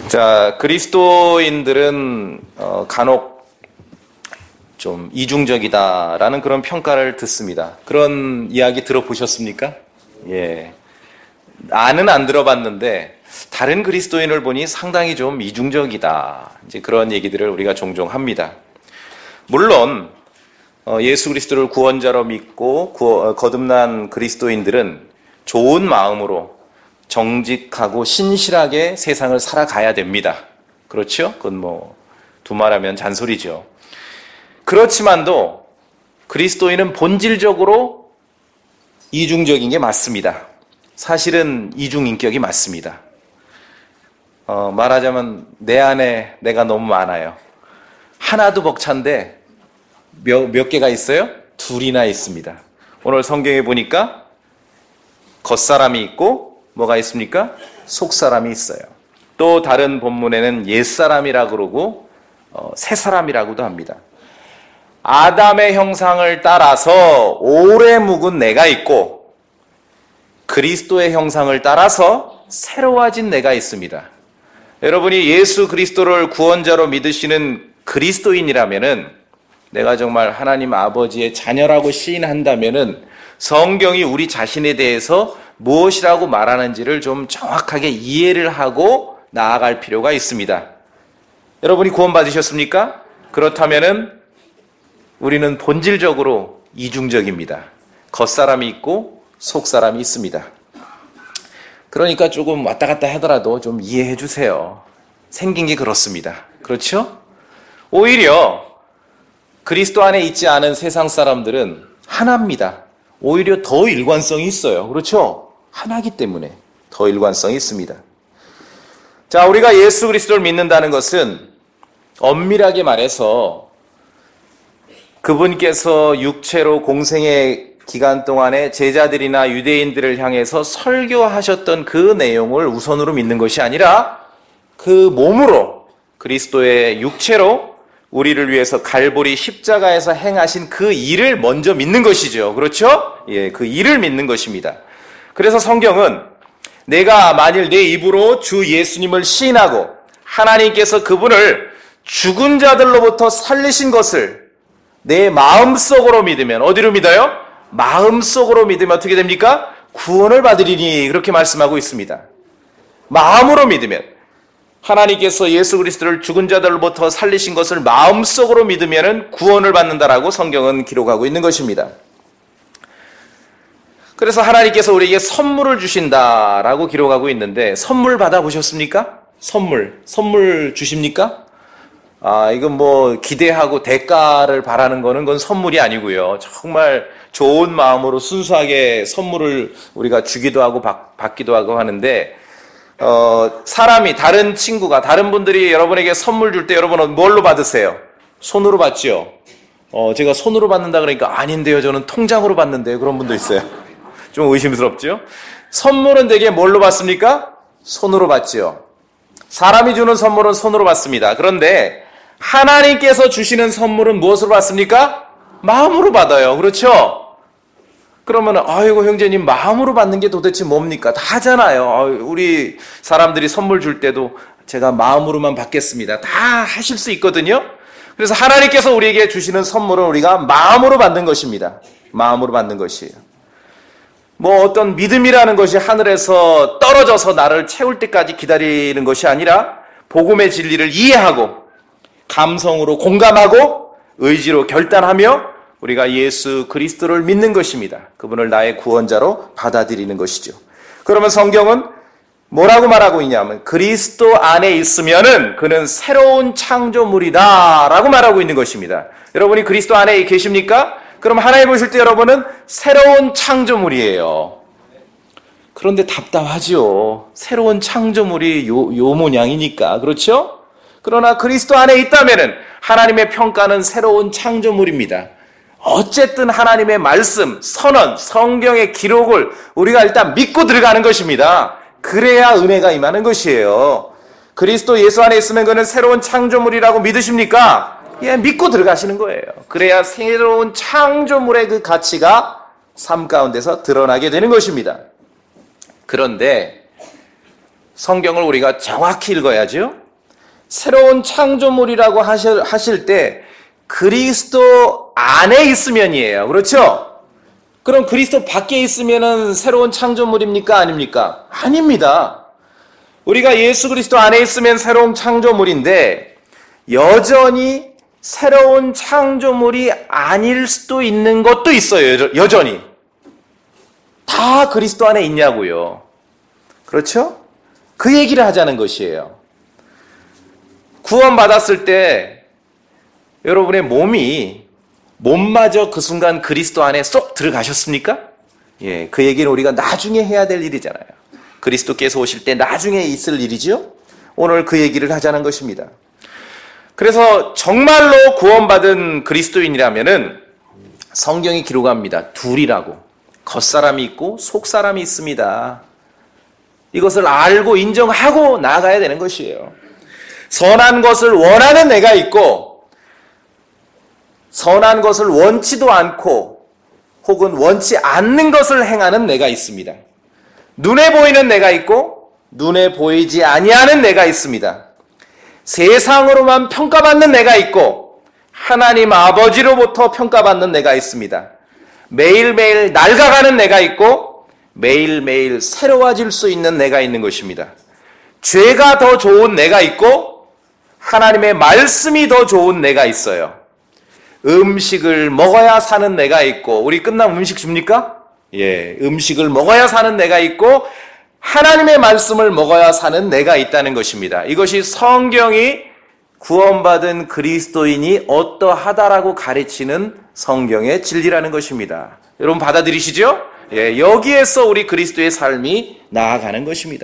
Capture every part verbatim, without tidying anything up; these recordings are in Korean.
자, 그리스도인들은 어, 간혹 좀 이중적이다라는 그런 평가를 듣습니다. 그런 이야기 들어보셨습니까? 예. 나는 안 들어봤는데 다른 그리스도인을 보니 상당히 좀 이중적이다. 이제 그런 얘기들을 우리가 종종 합니다. 물론 어, 예수 그리스도를 구원자로 믿고 구어, 거듭난 그리스도인들은 좋은 마음으로 정직하고 신실하게 세상을 살아가야 됩니다. 그렇죠? 그건 뭐 두말하면 잔소리죠. 그렇지만도 그리스도인은 본질적으로 이중적인 게 맞습니다. 사실은 이중인격이 맞습니다. 어, 말하자면 내 안에 내가 너무 많아요. 하나도 벅찬데 몇, 몇 개가 있어요? 둘이나 있습니다. 오늘 성경에 보니까 겉사람이 있고 뭐가 있습니까? 속사람이 있어요. 또 다른 본문에는 옛사람이라고 그러고 어, 새사람이라고도 합니다. 아담의 형상을 따라서 오래 묵은 내가 있고 그리스도의 형상을 따라서 새로워진 내가 있습니다. 여러분이 예수 그리스도를 구원자로 믿으시는 그리스도인이라면은 내가 정말 하나님 아버지의 자녀라고 시인한다면은 성경이 우리 자신에 대해서 무엇이라고 말하는지를 좀 정확하게 이해를 하고 나아갈 필요가 있습니다. 여러분이 구원받으셨습니까? 그렇다면은 우리는 본질적으로 이중적입니다. 겉사람이 있고 속사람이 있습니다. 그러니까 조금 왔다 갔다 하더라도 좀 이해해 주세요. 생긴 게 그렇습니다. 그렇죠? 오히려 그리스도 안에 있지 않은 세상 사람들은 하나입니다. 오히려 더 일관성이 있어요. 그렇죠? 하나이기 때문에 더 일관성이 있습니다. 자, 우리가 예수 그리스도를 믿는다는 것은 엄밀하게 말해서 그분께서 육체로 공생의 기간 동안에 제자들이나 유대인들을 향해서 설교하셨던 그 내용을 우선으로 믿는 것이 아니라 그 몸으로 그리스도의 육체로 우리를 위해서 갈보리 십자가에서 행하신 그 일을 먼저 믿는 것이죠. 그렇죠? 예, 그 일을 믿는 것입니다. 그래서 성경은 내가 만일 내 입으로 주 예수님을 시인하고 하나님께서 그분을 죽은 자들로부터 살리신 것을 내 마음속으로 믿으면 어디로 믿어요? 마음속으로 믿으면 어떻게 됩니까? 구원을 받으리니 그렇게 말씀하고 있습니다. 마음으로 믿으면 하나님께서 예수 그리스도를 죽은 자들로부터 살리신 것을 마음속으로 믿으면 구원을 받는다라고 성경은 기록하고 있는 것입니다. 그래서 하나님께서 우리에게 선물을 주신다라고 기록하고 있는데 선물 받아보셨습니까? 선물, 선물 주십니까? 아, 이건 뭐 기대하고 대가를 바라는 거는 그건 선물이 아니고요. 정말 좋은 마음으로 순수하게 선물을 우리가 주기도 하고 받, 받기도 하고 하는데 어, 사람이, 다른 친구가, 다른 분들이 여러분에게 선물 줄 때 여러분은 뭘로 받으세요? 손으로 받죠? 어, 제가 손으로 받는다 그러니까 아닌데요. 저는 통장으로 받는데요. 그런 분도 있어요. 좀 의심스럽죠? 선물은 되게 뭘로 받습니까? 손으로 받죠. 사람이 주는 선물은 손으로 받습니다. 그런데 하나님께서 주시는 선물은 무엇으로 받습니까? 마음으로 받아요. 그렇죠? 그러면 아이고 형제님 마음으로 받는 게 도대체 뭡니까? 다 하잖아요. 우리 사람들이 선물 줄 때도 제가 마음으로만 받겠습니다. 다 하실 수 있거든요. 그래서 하나님께서 우리에게 주시는 선물은 우리가 마음으로 받는 것입니다. 마음으로 받는 것이에요. 뭐 어떤 믿음이라는 것이 하늘에서 떨어져서 나를 채울 때까지 기다리는 것이 아니라 복음의 진리를 이해하고 감성으로 공감하고 의지로 결단하며 우리가 예수 그리스도를 믿는 것입니다. 그분을 나의 구원자로 받아들이는 것이죠. 그러면 성경은 뭐라고 말하고 있냐면 그리스도 안에 있으면은 그는 새로운 창조물이다라고 말하고 있는 것입니다. 여러분이 그리스도 안에 계십니까? 그럼 하나님 보실 때 여러분은 새로운 창조물이에요. 그런데 답답하죠. 새로운 창조물이 요, 요 모양이니까. 그렇죠? 그러나 그리스도 안에 있다면은 하나님의 평가는 새로운 창조물입니다. 어쨌든 하나님의 말씀, 선언, 성경의 기록을 우리가 일단 믿고 들어가는 것입니다. 그래야 은혜가 임하는 것이에요. 그리스도 예수 안에 있으면 그는 새로운 창조물이라고 믿으십니까? 예, 믿고 들어가시는 거예요. 그래야 새로운 창조물의 그 가치가 삶 가운데서 드러나게 되는 것입니다. 그런데 성경을 우리가 정확히 읽어야죠. 새로운 창조물이라고 하실, 하실 때 그리스도 안에 있으면이에요. 그렇죠? 그럼 그리스도 밖에 있으면은 새로운 창조물입니까? 아닙니까? 아닙니다. 우리가 예수 그리스도 안에 있으면 새로운 창조물인데 여전히 새로운 창조물이 아닐 수도 있는 것도 있어요. 여전히. 다 그리스도 안에 있냐고요. 그렇죠? 그 얘기를 하자는 것이에요. 구원받았을 때 여러분의 몸이 몸마저 그 순간 그리스도 안에 쏙 들어가셨습니까? 예, 그 얘기는 우리가 나중에 해야 될 일이잖아요. 그리스도께서 오실 때 나중에 있을 일이죠. 오늘 그 얘기를 하자는 것입니다. 그래서 정말로 구원받은 그리스도인이라면은 성경이 기록합니다. 둘이라고. 겉사람이 있고 속사람이 있습니다. 이것을 알고 인정하고 나아가야 되는 것이에요. 선한 것을 원하는 내가 있고 선한 것을 원치도 않고 혹은 원치 않는 것을 행하는 내가 있습니다. 눈에 보이는 내가 있고 눈에 보이지 아니하는 내가 있습니다. 세상으로만 평가받는 내가 있고 하나님 아버지로부터 평가받는 내가 있습니다. 매일매일 낡아가는 내가 있고 매일매일 새로워질 수 있는 내가 있는 것입니다. 죄가 더 좋은 내가 있고 하나님의 말씀이 더 좋은 내가 있어요. 음식을 먹어야 사는 내가 있고, 우리 끝나면 음식 줍니까? 예, 음식을 먹어야 사는 내가 있고 하나님의 말씀을 먹어야 사는 내가 있다는 것입니다. 이것이 성경이 구원받은 그리스도인이 어떠하다라고 가르치는 성경의 진리라는 것입니다. 여러분 받아들이시죠? 예, 여기에서 우리 그리스도의 삶이 나아가는 것입니다.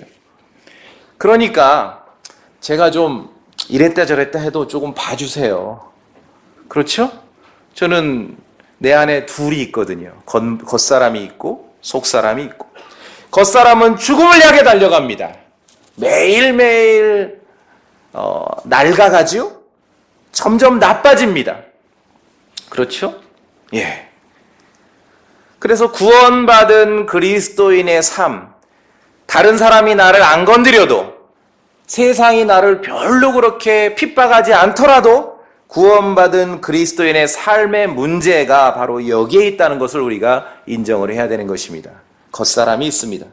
그러니까 제가 좀 이랬다 저랬다 해도 조금 봐주세요. 그렇죠? 저는 내 안에 둘이 있거든요. 겉, 겉사람이 있고 속사람이 있고. 겉사람은 죽음을 향해 달려갑니다. 매일매일 어, 낡아가지요? 점점 나빠집니다. 그렇죠? 예. 그래서 구원받은 그리스도인의 삶, 다른 사람이 나를 안 건드려도 세상이 나를 별로 그렇게 핍박하지 않더라도 구원받은 그리스도인의 삶의 문제가 바로 여기에 있다는 것을 우리가 인정을 해야 되는 것입니다. 겉사람이 있습니다.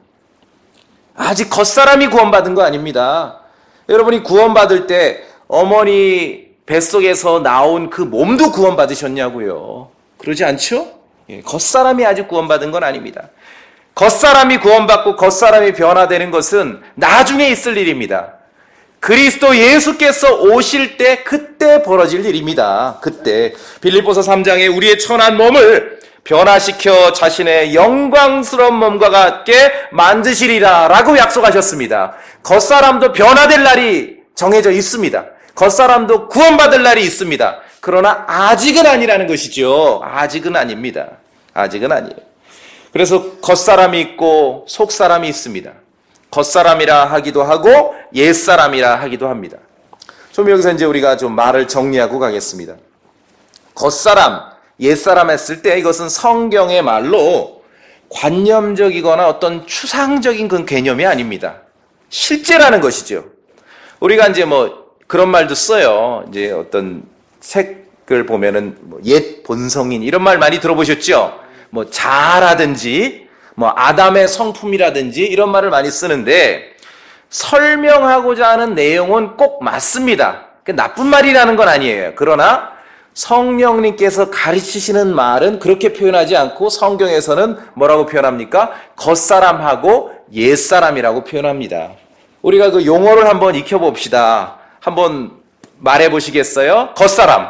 아직 겉사람이 구원받은 거 아닙니다. 여러분이 구원받을 때 어머니 뱃속에서 나온 그 몸도 구원받으셨냐고요. 그러지 않죠? 예, 겉사람이 아직 구원받은 건 아닙니다. 겉사람이 구원받고 겉사람이 변화되는 것은 나중에 있을 일입니다. 그리스도 예수께서 오실 때 그때 벌어질 일입니다. 그때 빌립보서 삼 장에 우리의 천한 몸을 변화시켜 자신의 영광스러운 몸과 같게 만드시리라 라고 약속하셨습니다. 겉사람도 변화될 날이 정해져 있습니다. 겉사람도 구원받을 날이 있습니다. 그러나 아직은 아니라는 것이죠. 아직은 아닙니다. 아직은 아니에요. 그래서 겉사람이 있고 속사람이 있습니다. 겉사람이라 하기도 하고 옛사람이라 하기도 합니다. 좀 여기서 이제 우리가 좀 말을 정리하고 가겠습니다. 겉사람, 옛사람 했을 때 이것은 성경의 말로 관념적이거나 어떤 추상적인 그런 개념이 아닙니다. 실제라는 것이죠. 우리가 이제 뭐 그런 말도 써요. 이제 어떤 책을 보면은 뭐 옛 본성인 이런 말 많이 들어보셨죠? 뭐 자라든지 뭐 아담의 성품이라든지 이런 말을 많이 쓰는데 설명하고자 하는 내용은 꼭 맞습니다. 나쁜 말이라는 건 아니에요. 그러나 성령님께서 가르치시는 말은 그렇게 표현하지 않고 성경에서는 뭐라고 표현합니까? 겉사람하고 옛사람이라고 표현합니다. 우리가 그 용어를 한번 익혀봅시다. 한번 말해보시겠어요? 겉사람,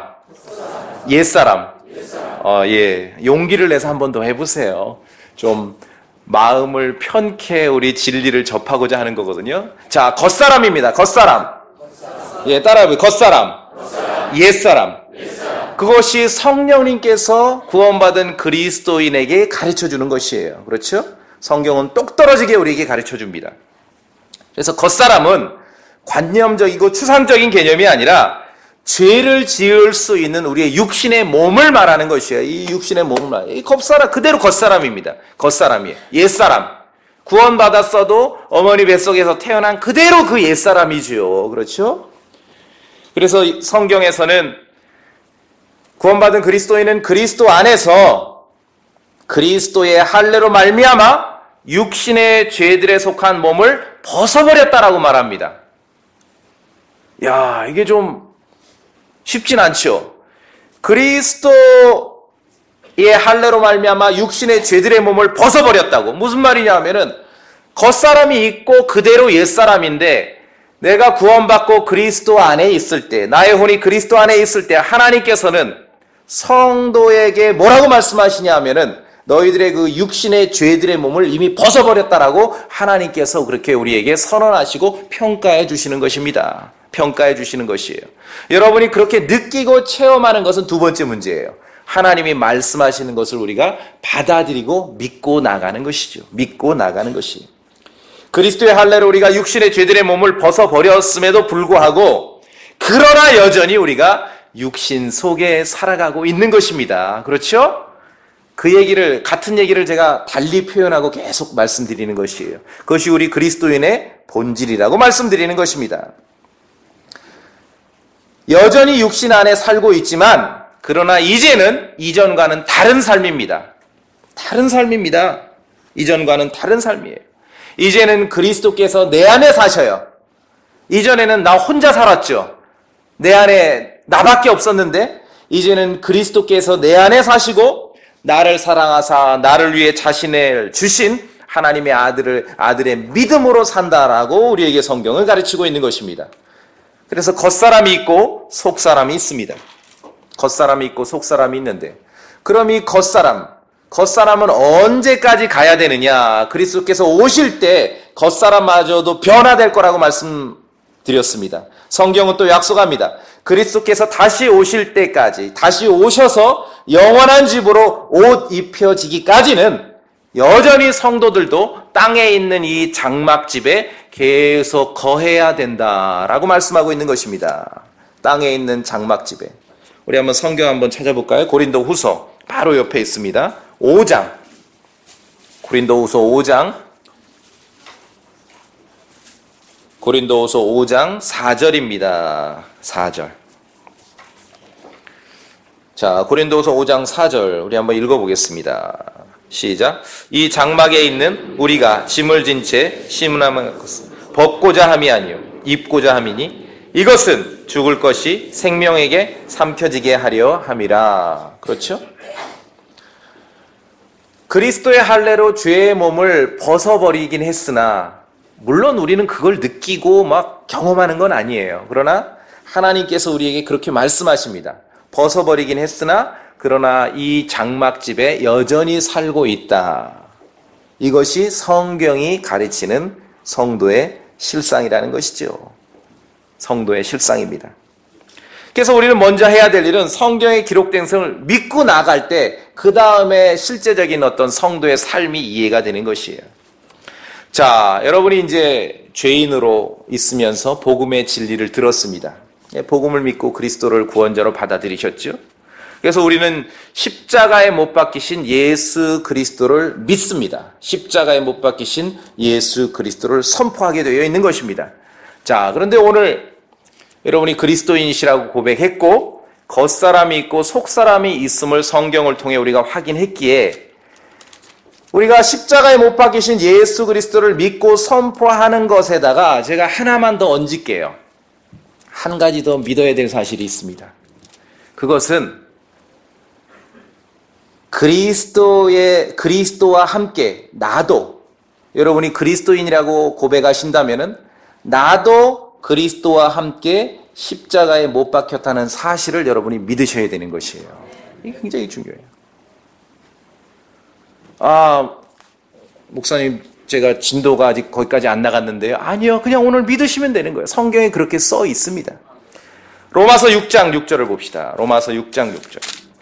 옛사람. 어, 예. 용기를 내서 한 번 더 해보세요. 좀 마음을 편케 우리 진리를 접하고자 하는 거거든요. 자, 겉사람입니다. 겉사람. 겉사람. 예, 따라해보세요. 겉사람. 겉사람. 옛사람. 옛사람. 그것이 성령님께서 구원받은 그리스도인에게 가르쳐주는 것이에요. 그렇죠? 성경은 똑 떨어지게 우리에게 가르쳐줍니다. 그래서 겉사람은 관념적이고 추상적인 개념이 아니라 죄를 지을 수 있는 우리의 육신의 몸을 말하는 것이에요. 이 육신의 몸을 말해요. 이 겉사람, 그대로 겉사람입니다. 겉사람이에요. 옛사람. 구원받았어도 어머니 뱃속에서 태어난 그대로 그 옛사람이지요. 그렇죠? 그래서 성경에서는 구원받은 그리스도인은 그리스도 안에서 그리스도의 할례로 말미암아 육신의 죄들에 속한 몸을 벗어버렸다라고 말합니다. 야, 이게 좀 쉽진 않죠. 그리스도의 할례로 말미암아 육신의 죄들의 몸을 벗어버렸다고. 무슨 말이냐 하면은 겉사람이 있고 그대로 옛사람인데 내가 구원받고 그리스도 안에 있을 때, 나의 혼이 그리스도 안에 있을 때 하나님께서는 성도에게 뭐라고 말씀하시냐 하면은 너희들의 그 육신의 죄들의 몸을 이미 벗어버렸다라고 하나님께서 그렇게 우리에게 선언하시고 평가해 주시는 것입니다. 평가해 주시는 것이에요. 여러분이 그렇게 느끼고 체험하는 것은 두 번째 문제예요. 하나님이 말씀하시는 것을 우리가 받아들이고 믿고 나가는 것이죠. 믿고 나가는 것이. 그리스도의 할례로 우리가 육신의 죄들의 몸을 벗어버렸음에도 불구하고 그러나 여전히 우리가 육신 속에 살아가고 있는 것입니다. 그렇죠? 그 얘기를, 같은 얘기를 제가 달리 표현하고 계속 말씀드리는 것이에요. 그것이 우리 그리스도인의 본질이라고 말씀드리는 것입니다. 여전히 육신 안에 살고 있지만 그러나 이제는 이전과는 다른 삶입니다. 다른 삶입니다. 이전과는 다른 삶이에요. 이제는 그리스도께서 내 안에 사셔요. 이전에는 나 혼자 살았죠. 내 안에 나밖에 없었는데 이제는 그리스도께서 내 안에 사시고 나를 사랑하사 나를 위해 자신을 주신 하나님의 아들을 아들의 믿음으로 산다라고 우리에게 성경을 가르치고 있는 것입니다. 그래서 겉사람이 있고 속사람이 있습니다. 겉사람이 있고 속사람이 있는데 그럼 이 겉사람, 겉사람은 언제까지 가야 되느냐? 그리스도께서 오실 때 겉사람마저도 변화될 거라고 말씀드렸습니다. 성경은 또 약속합니다. 그리스도께서 다시 오실 때까지, 다시 오셔서 영원한 집으로 옷 입혀지기까지는 여전히 성도들도 땅에 있는 이 장막집에 계속 거해야 된다라고 말씀하고 있는 것입니다. 땅에 있는 장막집에. 우리 한번 성경 한번 찾아볼까요? 고린도 후서 바로 옆에 있습니다. 오 장. 고린도 후서 오 장. 고린도 후서 오 장 사 절입니다. 사 절. 자, 고린도 후서 오 장 사 절 우리 한번 읽어보겠습니다. 시작. 이 장막에 있는 우리가 짐을 진 채 심음함을 벗고자 함이 아니요 입고자 함이니 이것은 죽을 것이 생명에게 삼켜지게 하려 함이라. 그렇죠? 그리스도의 할례로 죄의 몸을 벗어버리긴 했으나 물론 우리는 그걸 느끼고 막 경험하는 건 아니에요. 그러나 하나님께서 우리에게 그렇게 말씀하십니다. 벗어버리긴 했으나 그러나 이 장막집에 여전히 살고 있다. 이것이 성경이 가르치는 성도의 실상이라는 것이죠. 성도의 실상입니다. 그래서 우리는 먼저 해야 될 일은 성경에 기록된 것을 믿고 나갈 때 그 다음에 실제적인 어떤 성도의 삶이 이해가 되는 것이에요. 자, 여러분이 이제 죄인으로 있으면서 복음의 진리를 들었습니다. 복음을 믿고 그리스도를 구원자로 받아들이셨죠. 그래서 우리는 십자가에 못 박히신 예수 그리스도를 믿습니다. 십자가에 못 박히신 예수 그리스도를 선포하게 되어 있는 것입니다. 자, 그런데 오늘 여러분이 그리스도인이시라고 고백했고 겉사람이 있고 속사람이 있음을 성경을 통해 우리가 확인했기에 우리가 십자가에 못 박히신 예수 그리스도를 믿고 선포하는 것에다가 제가 하나만 더 얹을게요. 한 가지 더 믿어야 될 사실이 있습니다. 그것은 그리스도의 그리스도와 함께 나도 여러분이 그리스도인이라고 고백하신다면은 나도 그리스도와 함께 십자가에 못 박혔다는 사실을 여러분이 믿으셔야 되는 것이에요. 이게 굉장히 중요해요. 아, 목사님 제가 진도가 아직 거기까지 안 나갔는데요. 아니요. 그냥 오늘 믿으시면 되는 거예요. 성경에 그렇게 써 있습니다. 로마서 육 장 육 절을 봅시다. 로마서 육 장 육 절.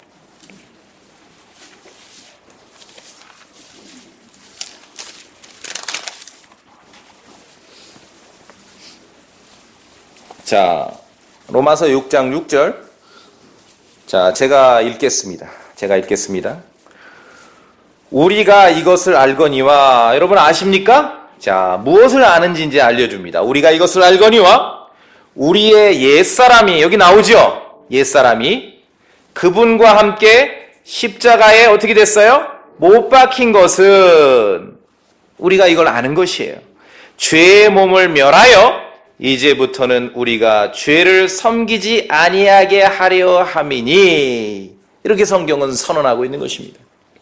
자, 로마서 육 장 육 절. 자, 제가 읽겠습니다. 제가 읽겠습니다. 우리가 이것을 알거니와, 여러분 아십니까? 자, 무엇을 아는지 이제 알려줍니다. 우리가 이것을 알거니와 우리의 옛사람이, 여기 나오죠? 옛사람이 그분과 함께 십자가에 어떻게 됐어요? 못 박힌 것은, 우리가 이걸 아는 것이에요. 죄의 몸을 멸하여 이제부터는 우리가 죄를 섬기지 아니하게 하려 함이니, 이렇게 성경은 선언하고 있는 것입니다.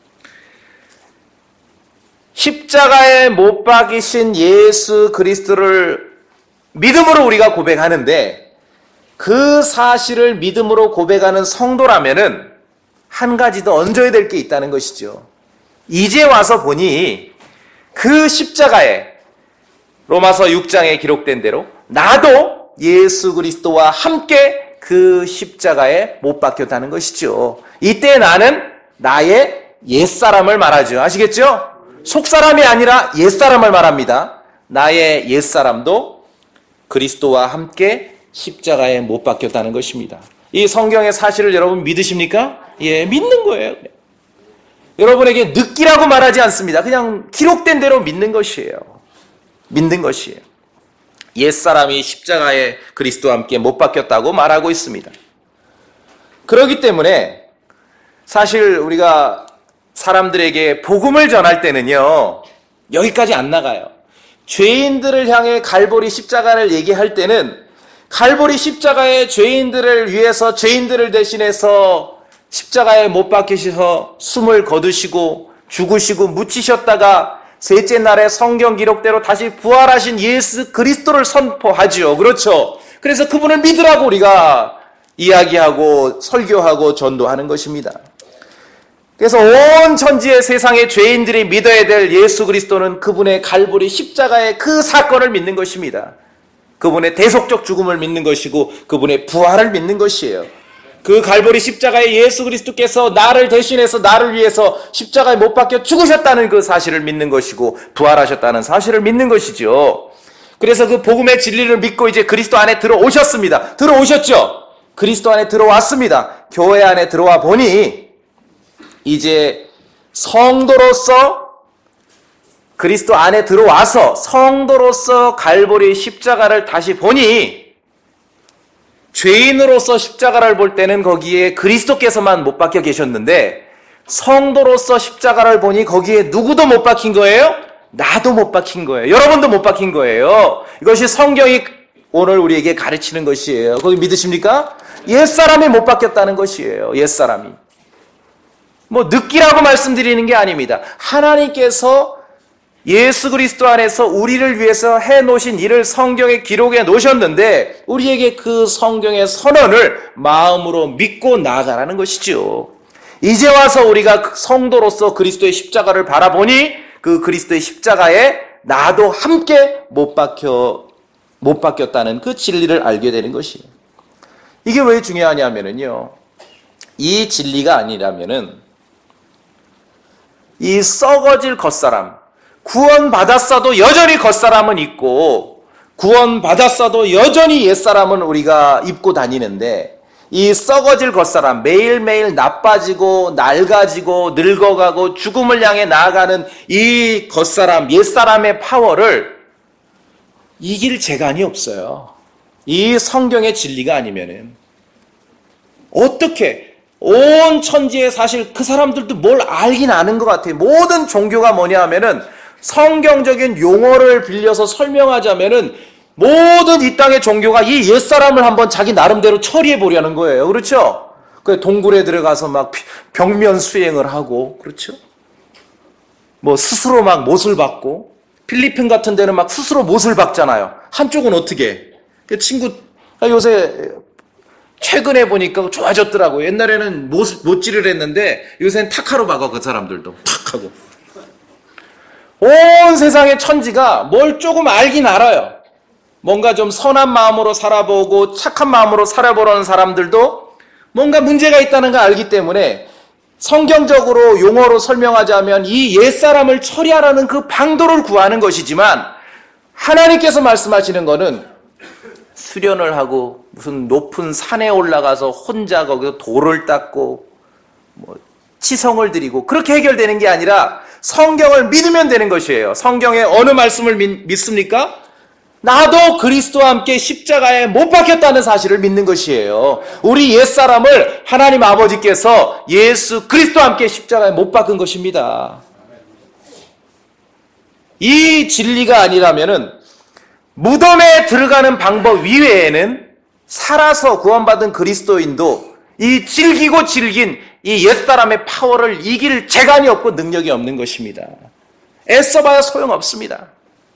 십자가에 못 박이신 예수 그리스도를 믿음으로 우리가 고백하는데, 그 사실을 믿음으로 고백하는 성도라면은 한 가지 더 얹어야 될 게 있다는 것이죠. 이제 와서 보니 그 십자가에, 로마서 육 장에 기록된 대로 나도 예수 그리스도와 함께 그 십자가에 못 박혔다는 것이죠. 이때 나는 나의 옛사람을 말하죠. 아시겠죠? 속사람이 아니라 옛사람을 말합니다. 나의 옛사람도 그리스도와 함께 십자가에 못 박혔다는 것입니다. 이 성경의 사실을 여러분 믿으십니까? 예, 믿는 거예요. 여러분에게 느끼라고 말하지 않습니다. 그냥 기록된 대로 믿는 것이에요. 믿는 것이에요. 옛사람이 십자가에 그리스도와 함께 못 박혔다고 말하고 있습니다. 그렇기 때문에 사실 우리가 사람들에게 복음을 전할 때는요, 여기까지 안 나가요. 죄인들을 향해 갈보리 십자가를 얘기할 때는 갈보리 십자가의 죄인들을 위해서, 죄인들을 대신해서 십자가에 못 박히셔서 숨을 거두시고 죽으시고 묻히셨다가 셋째 날에 성경 기록대로 다시 부활하신 예수 그리스도를 선포하지요. 그렇죠? 그래서 그분을 믿으라고 우리가 이야기하고 설교하고 전도하는 것입니다. 그래서 온 천지의 세상의 죄인들이 믿어야 될 예수 그리스도는 그분의 갈보리 십자가의 그 사건을 믿는 것입니다. 그분의 대속적 죽음을 믿는 것이고 그분의 부활을 믿는 것이에요. 그 갈보리 십자가의 예수 그리스도께서 나를 대신해서 나를 위해서 십자가에 못 박혀 죽으셨다는 그 사실을 믿는 것이고 부활하셨다는 사실을 믿는 것이죠. 그래서 그 복음의 진리를 믿고 이제 그리스도 안에 들어오셨습니다. 들어오셨죠? 그리스도 안에 들어왔습니다. 교회 안에 들어와 보니 이제 성도로서 그리스도 안에 들어와서 성도로서 갈보리 십자가를 다시 보니, 죄인으로서 십자가를 볼 때는 거기에 그리스도께서만 못 박혀 계셨는데 성도로서 십자가를 보니 거기에 누구도 못 박힌 거예요? 나도 못 박힌 거예요. 여러분도 못 박힌 거예요. 이것이 성경이 오늘 우리에게 가르치는 것이에요. 거기 믿으십니까? 옛사람이 못 박혔다는 것이에요. 옛사람이. 뭐 느끼라고 말씀드리는 게 아닙니다. 하나님께서 예수 그리스도 안에서 우리를 위해서 해놓으신 일을 성경에 기록해 놓으셨는데 우리에게 그 성경의 선언을 마음으로 믿고 나아가라는 것이죠. 이제 와서 우리가 성도로서 그리스도의 십자가를 바라보니 그 그리스도의 십자가에 나도 함께 못 박혀, 못 박혔다는 그 진리를 알게 되는 것이에요. 이게 왜 중요하냐면요, 이 진리가 아니라면은 이 썩어질 겉사람, 구원받았어도 여전히 겉사람은 있고 구원받았어도 여전히 옛사람은 우리가 입고 다니는데, 이 썩어질 겉사람, 매일매일 나빠지고 낡아지고 늙어가고 죽음을 향해 나아가는 이 겉사람, 옛사람의 파워를 이길 재간이 없어요. 이 성경의 진리가 아니면은 어떻게, 온 천지에 사실 그 사람들도 뭘 알긴 아는 것 같아요. 모든 종교가 뭐냐 하면은 성경적인 용어를 빌려서 설명하자면은 모든 이 땅의 종교가 이 옛사람을 한번 자기 나름대로 처리해 보려는 거예요. 그렇죠? 그 동굴에 들어가서 막 벽면 수행을 하고, 그렇죠? 뭐 스스로 막 못을 박고, 필리핀 같은 데는 막 스스로 못을 박잖아요. 한쪽은 어떻게? 그 친구 요새 최근에 보니까 좋아졌더라고요. 옛날에는 못, 못질을 했는데 요새는 탁하로 박아, 그 사람들도. 탁 하고. 온 세상의 천지가 뭘 조금 알긴 알아요. 뭔가 좀 선한 마음으로 살아보고 착한 마음으로 살아보려는 사람들도 뭔가 문제가 있다는 걸 알기 때문에 성경적으로 용어로 설명하자면 이 옛사람을 처리하라는 그 방도를 구하는 것이지만, 하나님께서 말씀하시는 거는 수련을 하고 무슨 높은 산에 올라가서 혼자 거기서 돌을 닦고 뭐 치성을 드리고 그렇게 해결되는 게 아니라 성경을 믿으면 되는 것이에요. 성경의 어느 말씀을 믿, 믿습니까? 나도 그리스도와 함께 십자가에 못 박혔다는 사실을 믿는 것이에요. 우리 옛사람을 하나님 아버지께서 예수 그리스도와 함께 십자가에 못 박은 것입니다. 이 진리가 아니라면은 무덤에 들어가는 방법 이외에는 살아서 구원받은 그리스도인도 이 질기고 질긴 이 옛사람의 파워를 이길 재간이 없고 능력이 없는 것입니다. 애써봐야 소용없습니다.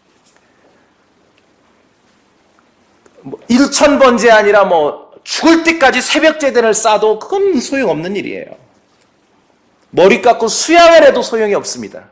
뭐 일천 번째 아니라 뭐 죽을 때까지 새벽 제단을 쌓아도 그건 소용없는 일이에요. 머리 깎고 수양을 해도 소용이 없습니다.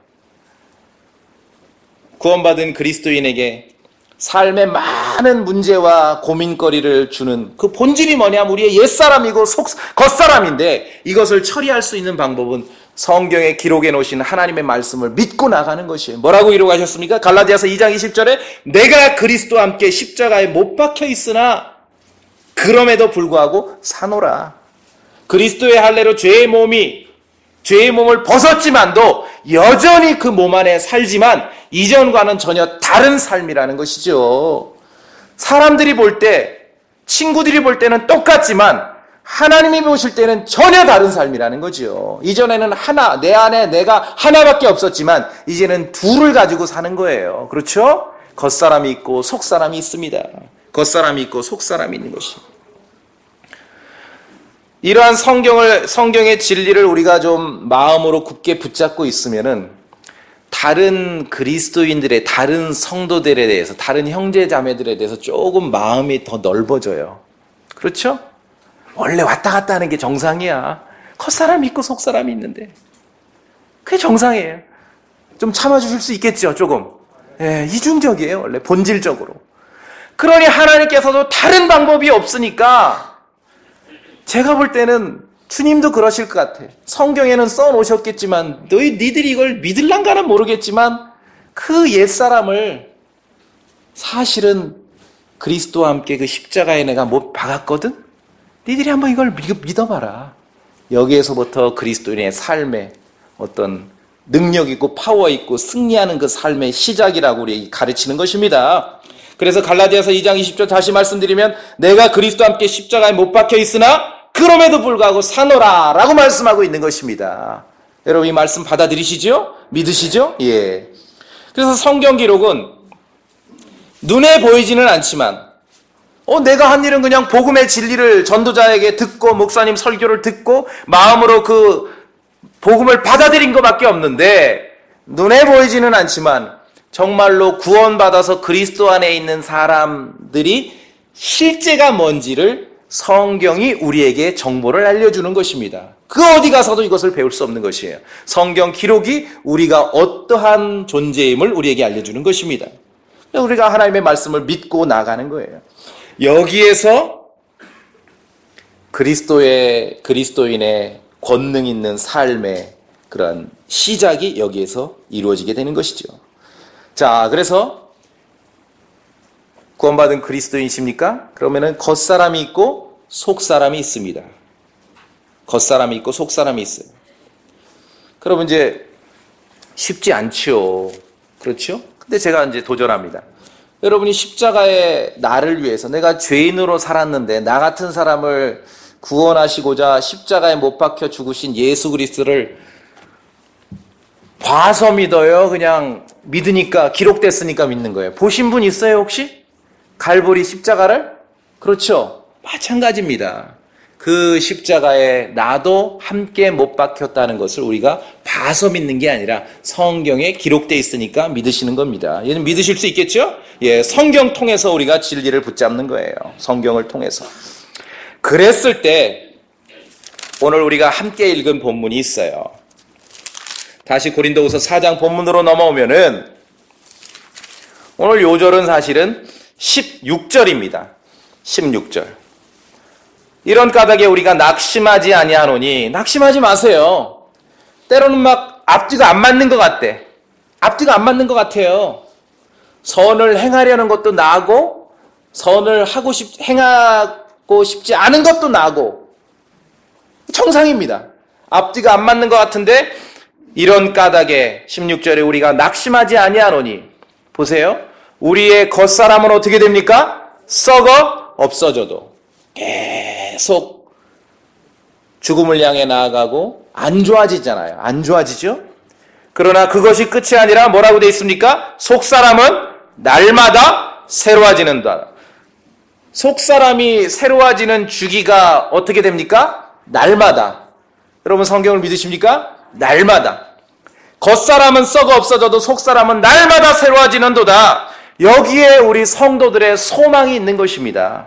구원받은 그리스도인에게 삶의 많은 문제와 고민거리를 주는 그 본질이 뭐냐면 우리의 옛사람이고 속, 겉사람인데 이것을 처리할 수 있는 방법은 성경에 기록해 놓으신 하나님의 말씀을 믿고 나가는 것이에요. 뭐라고 기록하셨습니까? 갈라디아서 이 장 이십 절에 내가 그리스도와 함께 십자가에 못 박혀 있으나 그럼에도 불구하고 사노라. 그리스도의 할례로 죄의 몸이 죄의 몸을 벗었지만도 여전히 그 몸 안에 살지만 이전과는 전혀 다른 삶이라는 것이죠. 사람들이 볼 때, 친구들이 볼 때는 똑같지만 하나님이 보실 때는 전혀 다른 삶이라는 거죠. 이전에는 하나, 내 안에 내가 하나밖에 없었지만 이제는 둘을 가지고 사는 거예요. 그렇죠? 겉사람이 있고 속사람이 있습니다. 겉사람이 있고 속사람이 있는 것입니다. 이러한 성경을, 성경의 진리를 우리가 좀 마음으로 굳게 붙잡고 있으면은 다른 그리스도인들의, 다른 성도들에 대해서, 다른 형제 자매들에 대해서 조금 마음이 더 넓어져요. 그렇죠? 원래 왔다 갔다 하는 게 정상이야. 겉사람이 있고 속사람이 있는데. 그게 정상이에요. 좀 참아주실 수 있겠죠, 조금. 예, 이중적이에요, 원래, 본질적으로. 그러니 하나님께서도 다른 방법이 없으니까 제가 볼 때는 주님도 그러실 것 같아요. 성경에는 써놓으셨겠지만 너희 니들이 이걸 믿을란가는 모르겠지만 그 옛사람을 사실은 그리스도와 함께 그 십자가에 내가 못 박았거든? 니들이 한번 이걸 믿어봐라. 여기에서부터 그리스도인의 삶에 어떤 능력 있고 파워 있고 승리하는 그 삶의 시작이라고 우리 가르치는 것입니다. 그래서 갈라디아서 이 장 이십 절 다시 말씀드리면 내가 그리스도와 함께 십자가에 못 박혀 있으나 그럼에도 불구하고 사노라 라고 말씀하고 있는 것입니다. 여러분 이 말씀 받아들이시죠? 믿으시죠? 예. 그래서 성경 기록은 눈에 보이지는 않지만 어 내가 한 일은 그냥 복음의 진리를 전도자에게 듣고 목사님 설교를 듣고 마음으로 그 복음을 받아들인 것밖에 없는데 눈에 보이지는 않지만 정말로 구원받아서 그리스도 안에 있는 사람들이 실제가 뭔지를 성경이 우리에게 정보를 알려주는 것입니다. 그 어디 가서도 이것을 배울 수 없는 것이에요. 성경 기록이 우리가 어떠한 존재임을 우리에게 알려주는 것입니다. 우리가 하나님의 말씀을 믿고 나가는 거예요. 여기에서 그리스도의, 그리스도인의 권능 있는 삶의 그런 시작이 여기에서 이루어지게 되는 것이죠. 자, 그래서 구원받은 그리스도인이십니까? 그러면은 겉사람이 있고 속사람이 있습니다. 겉사람이 있고 속사람이 있어요. 그러면 이제 쉽지 않죠. 그렇죠? 근데 제가 이제 도전합니다. 여러분이 십자가에 나를 위해서 내가 죄인으로 살았는데 나 같은 사람을 구원하시고자 십자가에 못 박혀 죽으신 예수 그리스도를 봐서 믿어요? 그냥 믿으니까 기록됐으니까 믿는 거예요. 보신 분 있어요 혹시? 갈보리 십자가를? 그렇죠. 마찬가지입니다. 그 십자가에 나도 함께 못 박혔다는 것을 우리가 봐서 믿는 게 아니라 성경에 기록되어 있으니까 믿으시는 겁니다. 얘는 믿으실 수 있겠죠? 예, 성경 통해서 우리가 진리를 붙잡는 거예요. 성경을 통해서. 그랬을 때 오늘 우리가 함께 읽은 본문이 있어요. 다시 고린도후서 사 장 본문으로 넘어오면은 오늘 요절은 사실은 십육 절입니다. 십육 절. 이런 까닭에 우리가 낙심하지 아니하노니 낙심하지 마세요. 때로는 막 앞뒤가 안 맞는 것 같대. 앞뒤가 안 맞는 것 같아요. 선을 행하려는 것도 나고 선을 하고 싶 행하고 싶지 않은 것도 나고 정상입니다. 앞뒤가 안 맞는 것 같은데 이런 까닭에 십육 절에 우리가 낙심하지 아니하노니 보세요. 우리의 겉사람은 어떻게 됩니까? 썩어 없어져도 계속 죽음을 향해 나아가고 안 좋아지잖아요. 안 좋아지죠? 그러나 그것이 끝이 아니라 뭐라고 되어 있습니까? 속사람은 날마다 새로워지는다. 속사람이 새로워지는 주기가 어떻게 됩니까? 날마다. 여러분 성경을 믿으십니까? 날마다. 겉사람은 썩어 없어져도 속사람은 날마다 새로워지는도다. 여기에 우리 성도들의 소망이 있는 것입니다.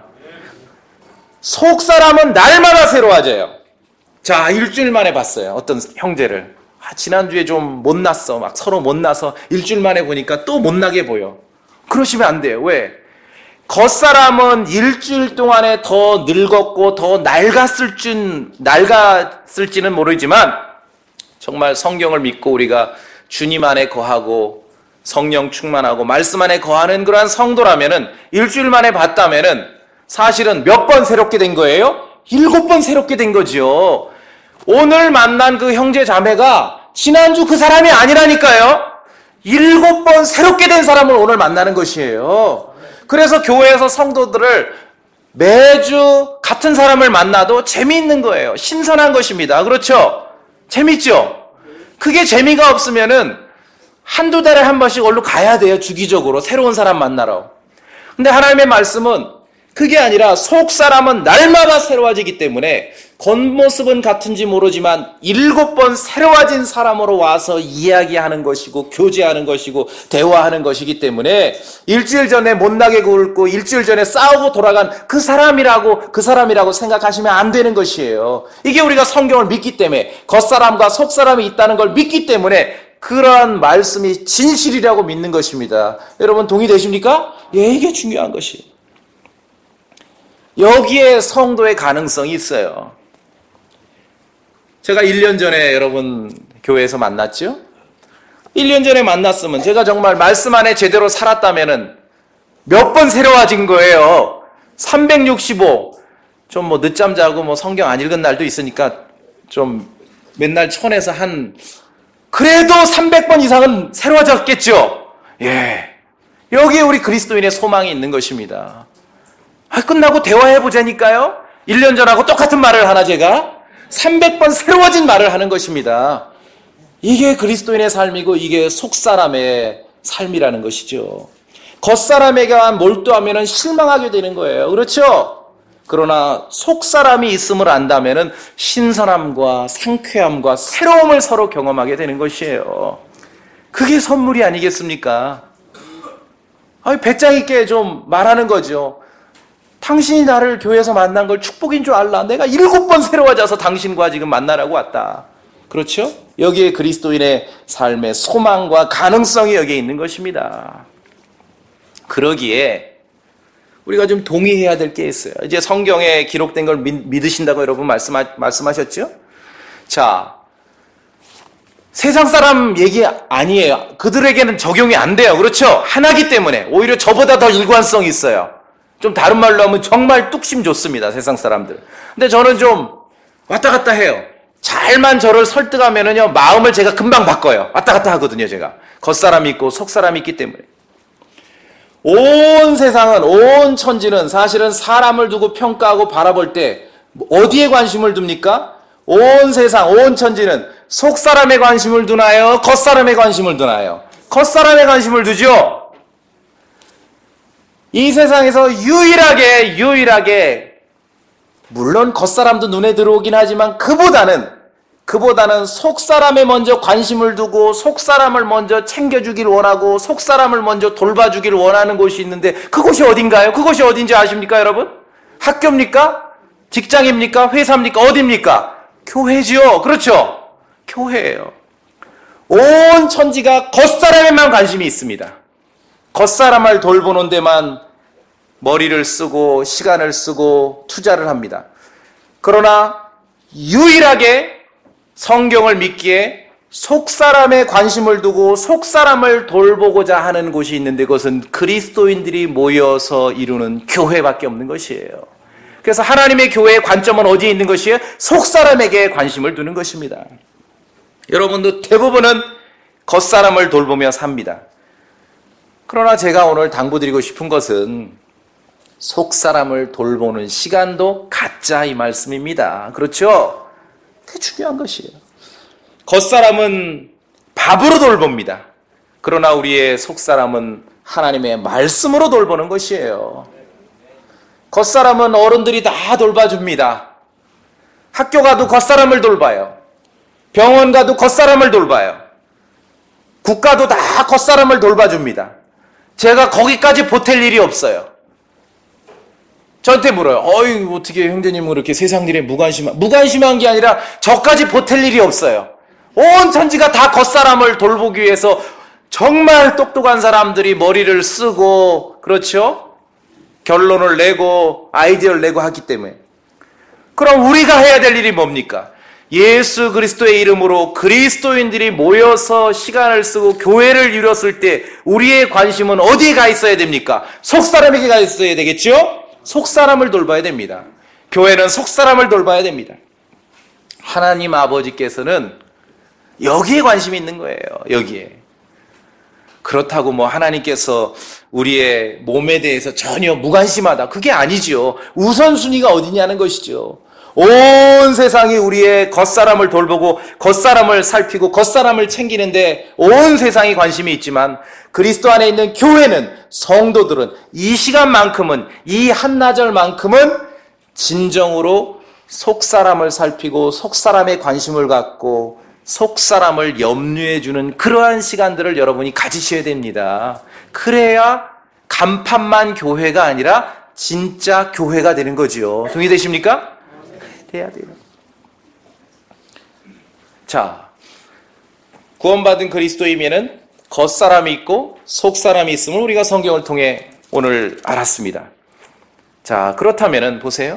속사람은 날마다 새로워져요. 자, 일주일 만에 봤어요. 어떤 형제를. 아, 지난주에 좀 못났어. 막 서로 못나서 일주일 만에 보니까 또 못나게 보여. 그러시면 안 돼요. 왜? 겉사람은 일주일 동안에 더 늙었고 더 낡았을 줄, 낡았을지는 모르지만 정말 성경을 믿고 우리가 주님 안에 거하고 성령 충만하고 말씀 안에 거하는 그러한 성도라면은 일주일 만에 봤다면은 사실은 몇 번 새롭게 된 거예요? 일곱 번 새롭게 된 거지요. 오늘 만난 그 형제 자매가 지난주 그 사람이 아니라니까요. 일곱 번 새롭게 된 사람을 오늘 만나는 것이에요. 그래서 교회에서 성도들을 매주 같은 사람을 만나도 재미있는 거예요. 신선한 것입니다. 그렇죠? 재밌죠? 그게 재미가 없으면은 한두 달에 한 번씩 얼른 가야 돼요. 주기적으로 새로운 사람 만나러. 근데 하나님의 말씀은 그게 아니라 속 사람은 날마다 새로워지기 때문에 겉모습은 같은지 모르지만 일곱 번 새로워진 사람으로 와서 이야기하는 것이고 교제하는 것이고 대화하는 것이기 때문에 일주일 전에 못나게 굴고 일주일 전에 싸우고 돌아간 그 사람이라고 그 사람이라고 생각하시면 안 되는 것이에요. 이게 우리가 성경을 믿기 때문에 겉사람과 속사람이 있다는 걸 믿기 때문에 그러한 말씀이 진실이라고 믿는 것입니다. 여러분 동의되십니까? 예, 이게 중요한 것이에요. 여기에 성도의 가능성이 있어요. 제가 일 년 전에 여러분 교회에서 만났죠? 일 년 전에 만났으면 제가 정말 말씀 안에 제대로 살았다면은 몇 번 새로워진 거예요. 삼백육십오. 좀 뭐 늦잠 자고 뭐 성경 안 읽은 날도 있으니까 좀 맨날 천에서 한 그래도 삼백 번 이상은 새로워졌겠죠? 예. 여기에 우리 그리스도인의 소망이 있는 것입니다. 아, 끝나고 대화해보자니까요. 일 년 전하고 똑같은 말을 하나 제가 삼백 번 새로워진 말을 하는 것입니다. 이게 그리스도인의 삶이고 이게 속사람의 삶이라는 것이죠. 겉사람에게만 몰두하면 실망하게 되는 거예요. 그렇죠? 그러나 속사람이 있음을 안다면 신선함과 상쾌함과 새로움을 서로 경험하게 되는 것이에요. 그게 선물이 아니겠습니까? 아니, 배짱 있게 좀 말하는 거죠. 당신이 나를 교회에서 만난 걸 축복인 줄 알라. 내가 일곱 번 새로워져서 당신과 지금 만나라고 왔다. 그렇죠? 여기에 그리스도인의 삶의 소망과 가능성이 여기에 있는 것입니다. 그러기에 우리가 좀 동의해야 될 게 있어요. 이제 성경에 기록된 걸 믿, 믿으신다고 여러분 말씀하, 말씀하셨죠? 자, 세상 사람 얘기 아니에요. 그들에게는 적용이 안 돼요. 그렇죠? 하나기 때문에 오히려 저보다 더 일관성이 있어요. 좀 다른 말로 하면 정말 뚝심 좋습니다. 세상 사람들. 근데 저는 좀 왔다 갔다 해요. 잘만 저를 설득하면은요, 마음을 제가 금방 바꿔요. 왔다 갔다 하거든요, 제가. 겉사람이 있고 속사람이 있기 때문에. 온 세상은, 온 천지는 사실은 사람을 두고 평가하고 바라볼 때 어디에 관심을 둡니까? 온 세상, 온 천지는 속사람에 관심을 두나요? 겉사람에 관심을 두나요? 겉사람에 관심을 두죠? 이 세상에서 유일하게 유일하게 물론 겉사람도 눈에 들어오긴 하지만 그보다는 그보다는 속사람에 먼저 관심을 두고 속사람을 먼저 챙겨주길 원하고 속사람을 먼저 돌봐주길 원하는 곳이 있는데 그곳이 어딘가요? 그곳이 어딘지 아십니까 여러분? 학교입니까? 직장입니까? 회사입니까? 어디입니까? 교회지요. 그렇죠? 교회예요. 온 천지가 겉사람에만 관심이 있습니다. 겉사람을 돌보는 데만 머리를 쓰고 시간을 쓰고 투자를 합니다. 그러나 유일하게 성경을 믿기에 속사람에 관심을 두고 속사람을 돌보고자 하는 곳이 있는데 그것은 그리스도인들이 모여서 이루는 교회밖에 없는 것이에요. 그래서 하나님의 교회의 관점은 어디에 있는 것이에요? 속사람에게 관심을 두는 것입니다. 여러분도 대부분은 겉사람을 돌보며 삽니다. 그러나 제가 오늘 당부드리고 싶은 것은 속사람을 돌보는 시간도 갖자 이 말씀입니다. 그렇죠? 그게 중요한 것이에요. 겉사람은 밥으로 돌봅니다. 그러나 우리의 속사람은 하나님의 말씀으로 돌보는 것이에요. 겉사람은 어른들이 다 돌봐줍니다. 학교 가도 겉사람을 돌봐요. 병원 가도 겉사람을 돌봐요. 국가도 다 겉사람을 돌봐줍니다. 제가 거기까지 보탤 일이 없어요. 저한테 물어요. 어이, 어떻게 형제님은 그렇게 세상 일에 무관심한, 무관심한 게 아니라 저까지 보탤 일이 없어요. 온 천지가 다 겉사람을 돌보기 위해서 정말 똑똑한 사람들이 머리를 쓰고, 그렇죠? 결론을 내고, 아이디어를 내고 하기 때문에. 그럼 우리가 해야 될 일이 뭡니까? 예수 그리스도의 이름으로 그리스도인들이 모여서 시간을 쓰고 교회를 이뤘을 때 우리의 관심은 어디에 가 있어야 됩니까? 속사람에게 가 있어야 되겠죠? 속사람을 돌봐야 됩니다. 교회는 속사람을 돌봐야 됩니다. 하나님 아버지께서는 여기에 관심이 있는 거예요. 여기에. 그렇다고 뭐 하나님께서 우리의 몸에 대해서 전혀 무관심하다. 그게 아니죠. 우선순위가 어디냐는 것이죠. 온 세상이 우리의 겉사람을 돌보고 겉사람을 살피고 겉사람을 챙기는데 온 세상이 관심이 있지만 그리스도 안에 있는 교회는, 성도들은 이 시간만큼은, 이 한나절만큼은 진정으로 속사람을 살피고 속사람에 관심을 갖고 속사람을 염려해 주는 그러한 시간들을 여러분이 가지셔야 됩니다. 그래야 간판만 교회가 아니라 진짜 교회가 되는 거죠. 동의되십니까? 돼야 돼요. 자, 구원받은 그리스도이면은 겉사람이 있고 속사람이 있음을 우리가 성경을 통해 오늘 알았습니다. 자, 그렇다면은 보세요.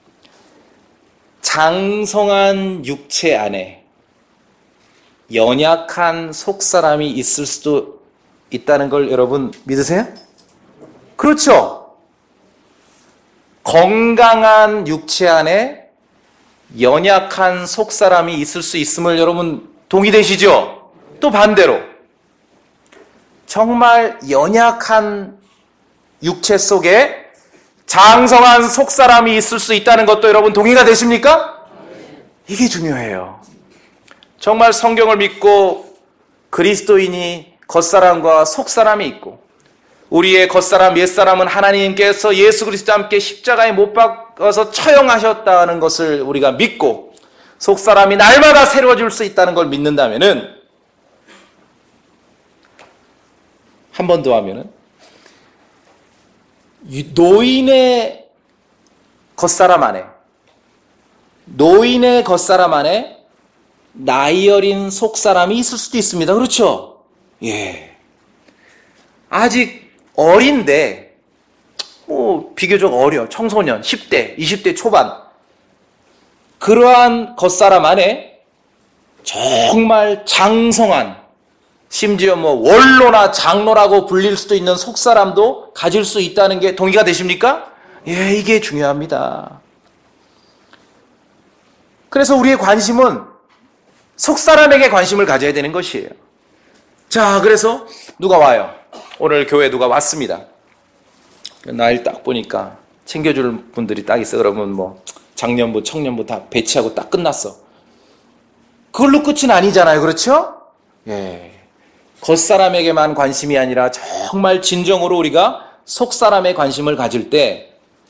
장성한 육체 안에 연약한 속사람이 있을 수도 있다는 걸 여러분 믿으세요? 그렇죠? 건강한 육체 안에 연약한 속사람이 있을 수 있음을 여러분 동의되시죠? 또 반대로 정말 연약한 육체 속에 장성한 속사람이 있을 수 있다는 것도 여러분 동의가 되십니까? 이게 중요해요. 정말 성경을 믿고 그리스도인이 겉사람과 속사람이 있고 우리의 겉사람, 옛사람은 하나님께서 예수 그리스도와 함께 십자가에 못 박아서 처형하셨다는 것을 우리가 믿고 속사람이 날마다 새로워질 수 있다는 걸 믿는다면은 한 번 더 하면은 노인의 겉사람 안에 노인의 겉사람 안에 나이 어린 속사람이 있을 수도 있습니다. 그렇죠? 예. 아직 어린데, 뭐, 비교적 어려. 청소년, 십 대, 이십 대 초반. 그러한 겉사람 안에 정말 장성한, 심지어 뭐, 원로나 장로라고 불릴 수도 있는 속사람도 가질 수 있다는 게 동의가 되십니까? 예, 이게 중요합니다. 그래서 우리의 관심은 속사람에게 관심을 가져야 되는 것이에요. 자, 그래서 누가 와요? 오늘 교회 누가 왔습니다. 나이를 딱 보니까 챙겨줄 분들이 딱 있어. 그러면 뭐 장년부, 청년부 다 배치하고 딱 끝났어. 그걸로 끝은 아니잖아요. 그렇죠? 예. 겉사람에게만 관심이 아니라 정말 진정으로 우리가 속사람에 관심을 가질 때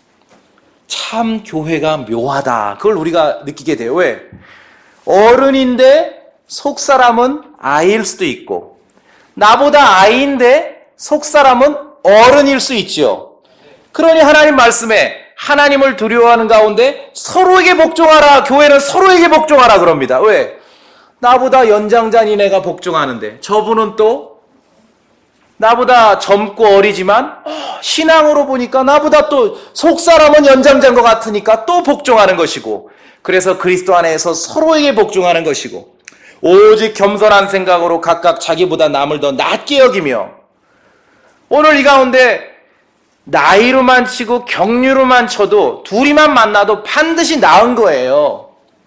참 교회가 묘하다. 그걸 우리가 느끼게 돼요. 왜? 어른인데 속사람은 아이일 수도 있고 나보다 아이인데 속사람은 어른일 수 있죠. 그러니 하나님 말씀에 하나님을 두려워하는 가운데 서로에게 복종하라. 교회는 서로에게 복종하라 그럽니다. 왜? 나보다 연장자인 애가 복종하는데 저분은 또 나보다 젊고 어리지만 신앙으로 보니까 나보다 또 속사람은 연장자인 것 같으니까 또 복종하는 것이고 그래서 그리스도 안에서 서로에게 복종하는 것이고 오직 겸손한 생각으로 각각 자기보다 남을 더 낮게 여기며 오늘 이 가운데 나이로만 치고 경륜으로만 쳐도 둘이만 만나도 반드시 나은 거예요.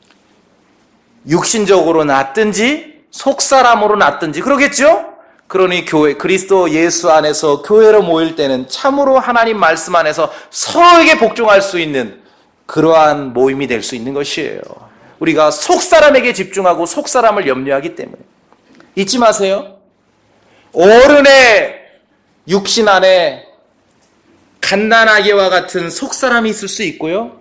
육신적으로 낳든지 속사람으로 낳든지 그러겠죠? 그러니 교회, 그리스도 예수 안에서 교회로 모일 때는 참으로 하나님 말씀 안에서 서로에게 복종할 수 있는 그러한 모임이 될 수 있는 것이에요. 우리가 속사람에게 집중하고 속사람을 염려하기 때문에. 잊지 마세요. 어른의 육신 안에 갓난아기와 같은 속사람이 있을 수 있고요.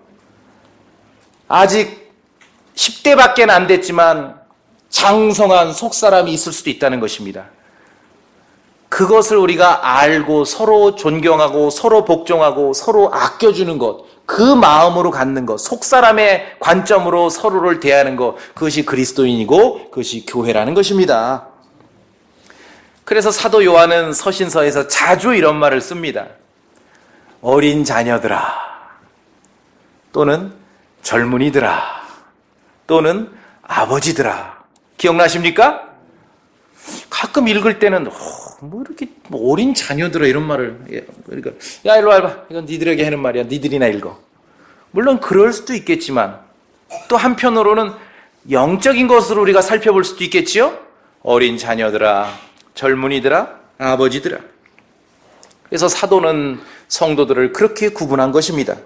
아직 십 대밖에 안 됐지만 장성한 속사람이 있을 수도 있다는 것입니다. 그것을 우리가 알고 서로 존경하고 서로 복종하고 서로 아껴주는 것, 그 마음으로 갖는 것, 속사람의 관점으로 서로를 대하는 것, 그것이 그리스도인이고 그것이 교회라는 것입니다. 그래서 사도 요한은 서신서에서 자주 이런 말을 씁니다. 어린 자녀들아, 또는 젊은이들아, 또는 아버지들아. 기억나십니까? 가끔 읽을 때는 어, 뭐 이렇게 뭐 어린 자녀들아 이런 말을, 그러니까 야 일로 와봐, 이건 니들에게 하는 말이야, 니들이나 읽어. 물론 그럴 수도 있겠지만 또 한편으로는 영적인 것으로 우리가 살펴볼 수도 있겠지요. 어린 자녀들아, 젊은이들아, 아버지들아. 그래서 사도는 성도들을 그렇게 구분한 것입니다.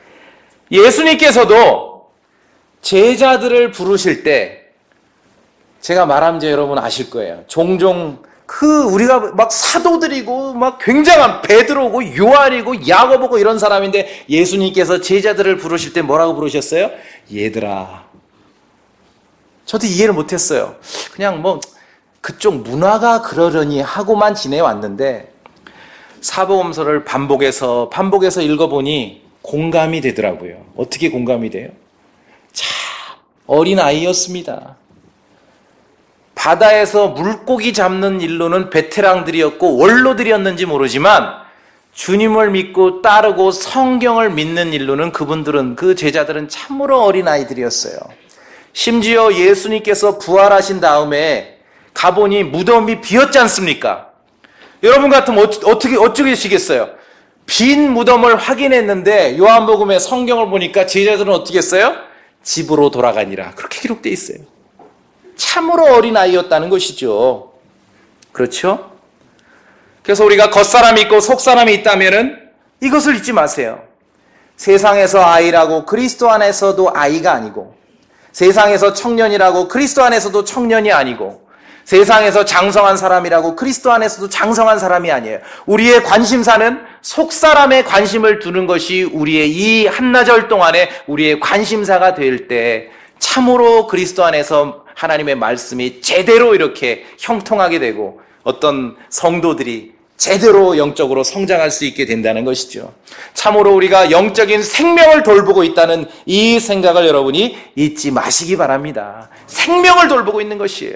예수님께서도 제자들을 부르실 때 제가 말하면 이제 여러분 아실 거예요. 종종 그 우리가 막 사도들이고 막 굉장한 베드로고 요한이고 야고보고 이런 사람인데 예수님께서 제자들을 부르실 때 뭐라고 부르셨어요? 얘들아. 저도 이해를 못했어요. 그냥 뭐 그쪽 문화가 그러려니 하고만 지내왔는데 사복음서를 반복해서 반복해서 읽어보니 공감이 되더라고요. 어떻게 공감이 돼요? 참 어린 아이였습니다. 바다에서 물고기 잡는 일로는 베테랑들이었고 원로들이었는지 모르지만 주님을 믿고 따르고 성경을 믿는 일로는 그분들은, 그 제자들은 참으로 어린 아이들이었어요. 심지어 예수님께서 부활하신 다음에 가보니 무덤이 비었지 않습니까? 여러분 같으면 어떻게 어쩌겠어요? 빈 무덤을 확인했는데 요한복음의 성경을 보니까 제자들은 어떻게 했어요? 집으로 돌아가니라. 그렇게 기록되어 있어요. 참으로 어린 아이였다는 것이죠. 그렇죠? 그래서 우리가 겉사람이 있고 속사람이 있다면은 이것을 잊지 마세요. 세상에서 아이라고 그리스도 안에서도 아이가 아니고, 세상에서 청년이라고 그리스도 안에서도 청년이 아니고, 세상에서 장성한 사람이라고 그리스도 안에서도 장성한 사람이 아니에요. 우리의 관심사는 속사람의 관심을 두는 것이 우리의 이 한나절 동안에 우리의 관심사가 될 때 참으로 그리스도 안에서 하나님의 말씀이 제대로 이렇게 형통하게 되고 어떤 성도들이 제대로 영적으로 성장할 수 있게 된다는 것이죠. 참으로 우리가 영적인 생명을 돌보고 있다는 이 생각을 여러분이 잊지 마시기 바랍니다. 생명을 돌보고 있는 것이에요.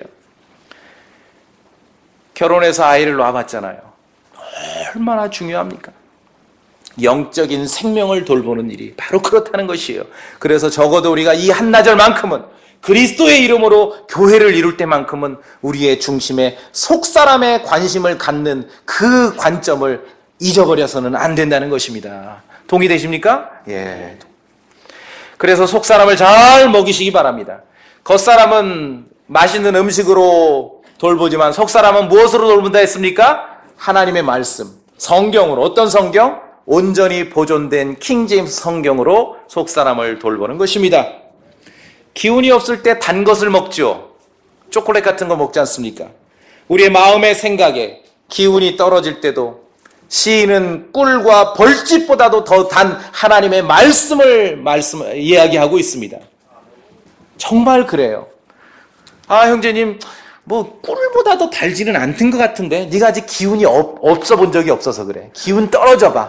결혼해서 아이를 낳아봤잖아요. 얼마나 중요합니까? 영적인 생명을 돌보는 일이 바로 그렇다는 것이에요. 그래서 적어도 우리가 이 한나절만큼은 그리스도의 이름으로 교회를 이룰 때만큼은 우리의 중심에 속사람의 관심을 갖는 그 관점을 잊어버려서는 안 된다는 것입니다. 동의되십니까? 예. 그래서 속사람을 잘 먹이시기 바랍니다. 겉사람은 맛있는 음식으로 돌보지만 속사람은 무엇으로 돌본다 했습니까? 하나님의 말씀, 성경으로. 어떤 성경? 온전히 보존된 킹제임스 성경으로 속사람을 돌보는 것입니다. 기운이 없을 때 단 것을 먹죠. 초콜릿 같은 거 먹지 않습니까? 우리의 마음의 생각에 기운이 떨어질 때도 시인은 꿀과 벌집보다도 더 단 하나님의 말씀을 말씀 이야기하고 있습니다. 정말 그래요. 아, 형제님, 뭐 꿀보다도 달지는 않던 것 같은데 네가 아직 기운이 없, 없어 본 적이 없어서 그래. 기운 떨어져 봐.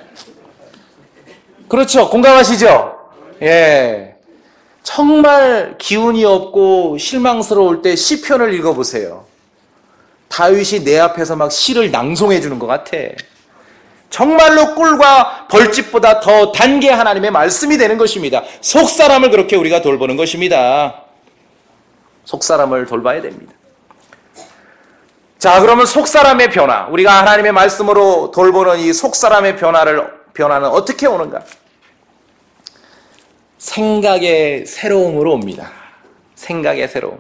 그렇죠? 공감하시죠? 예. 정말 기운이 없고 실망스러울 때 시편을 읽어보세요. 다윗이 내 앞에서 막 시를 낭송해 주는 것 같아. 정말로 꿀과 벌집보다 더 단 게 하나님의 말씀이 되는 것입니다. 속사람을 그렇게 우리가 돌보는 것입니다. 속사람을 돌봐야 됩니다. 자, 그러면 속사람의 변화, 우리가 하나님의 말씀으로 돌보는 이 속사람의 변화를, 변화는 어떻게 오는가? 생각의 새로움으로 옵니다. 생각의 새로움.